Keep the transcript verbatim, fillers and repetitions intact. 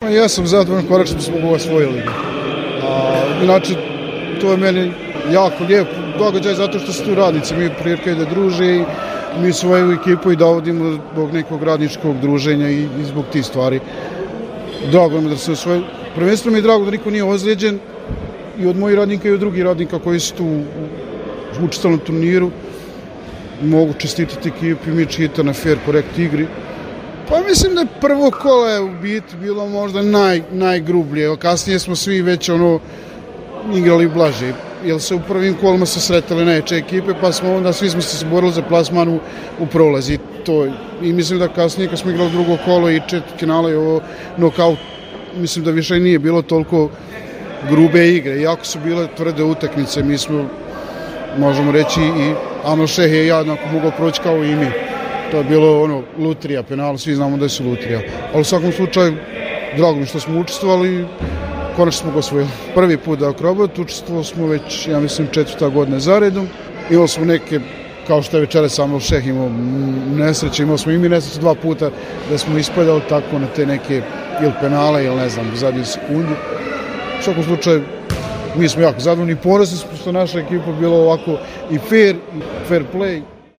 Ja sam zadovoljan, konačno smo ga osvojili. A, inače, to je meni jako lijep događaj zato što su tu radnici. Mi prilike da druže i mi svoju ekipu i dovodimo zbog nekog radničkog druženja i, i zbog tih stvari. Drago mi da se osvojili. Prvenstveno mi je drago da niko nije ozlijeđen i od mojih radnika i od drugih radnika koji su tu učestvovali na turniru. Mogu čestitati ekipi, mi čita na fair, korekt igri. Pa mislim da je prvo kola je u biti bilo možda naj, najgrublje. Kasnije smo svi već ono igrali blaže. Jer se u prvim kolima se sretale najjače ekipe, pa smo onda svi smo se borili za plasman u, u prolaz. I, to, I mislim da kasnije kad smo igrali drugo kolo i četvrtfinale i ovo nokaut, mislim da više nije bilo toliko grube igre. Iako su bile tvrde utakmice, mi smo, možemo reći, i Ano Šeh je jednako mogao proći kao i mi. To je bilo ono lutrija, penal, svi znamo da su lutrija. Ali u svakom slučaju, drago mi što smo učestvovali i konačno smo ga osvojili. Prvi put da akrobat, učestvovali smo već, ja mislim, četvrta godina zaredom. Imali smo neke, kao što je večeras Ano Šeh imao nesreće, imali smo i mi nesreće dva puta da smo ispadali tako na te neke ili penale ili ne znam, zadnje sekunde. U svakom slučaju, mi smo jako zadovoljni i ponosni što naša ekipa bila ovako i fair, i fair play.